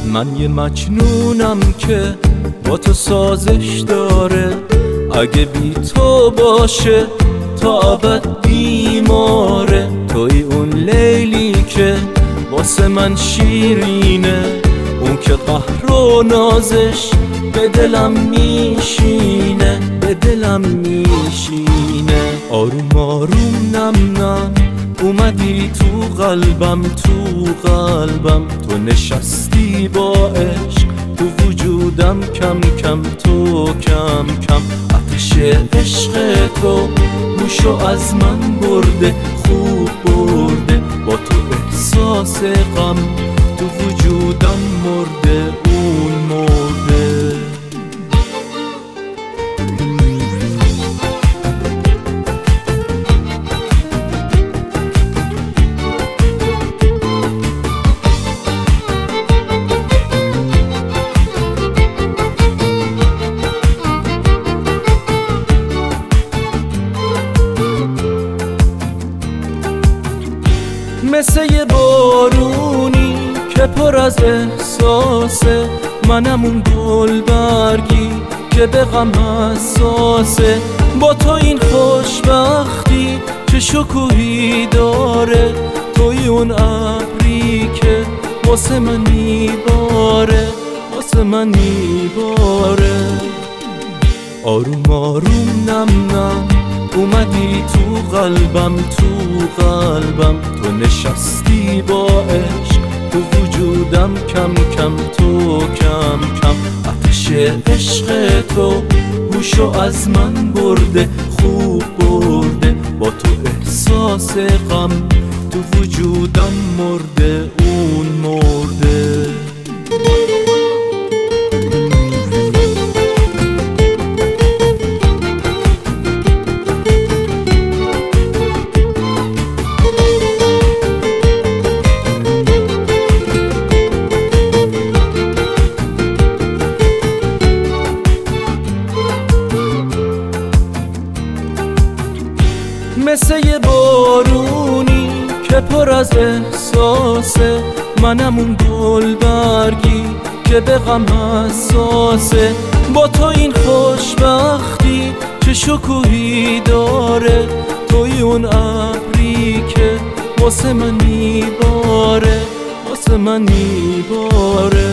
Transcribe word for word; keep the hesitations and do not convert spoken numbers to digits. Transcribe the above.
من یه مجنونم که با تو سازش داره، اگه بی تو باشه تا ابد بیماره. توی اون لیلی که واسه من شیرینه، اون که قهر و نازش به دلم میشینه، به دلم میشینه. آروم آروم نم نم اومدی تو قلبم، تو قلبم. تو نشستی با عشق تو وجودم، کم کم تو کم کم. آتش عشق تو گوشو از من برده، خوب برده. با تو احساس غم تو وجودم مرده، اون مرده. مثل یه بارونی که پر از احساسه، منم اون گل برگی که به غم حساسه. با تو این خوشبختی چه شکوهی داره، توی اون ابری که واسه من میباره، واسه من میباره. آروم آروم نم نم اومدی تو قلبم، تو قلبم. تو نشستی با عشق تو وجودم، کم کم تو کم کم. آتش عشق تو گوشو از من برده، خوب برده. با تو احساس غم تو وجودم مرده، اون مرده. مثل یه بارونی که پر از احساسه، منم اون گل برگی که به غم حساسه. با تو این خوشبختی چه شکوهی داره، توی اون ابری که واسه من میباره، واسه من میباره.